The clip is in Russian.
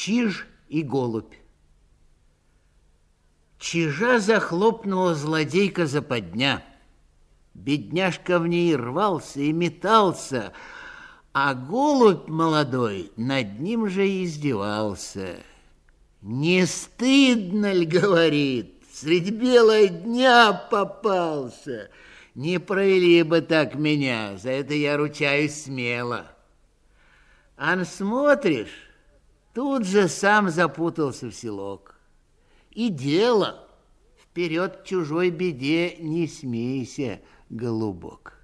Чиж и голубь. Чижа захлопнула злодейка западня. Бедняжка в ней рвался и метался, а голубь молодой над ним же издевался. «Не стыдно ль, — говорит, — средь бела дня попался? Не провели бы так меня, за это я ручаюсь смело». Ан смотришь, тут же сам запутался в селок. И дело, вперед к чужой беде не смейся, голубок.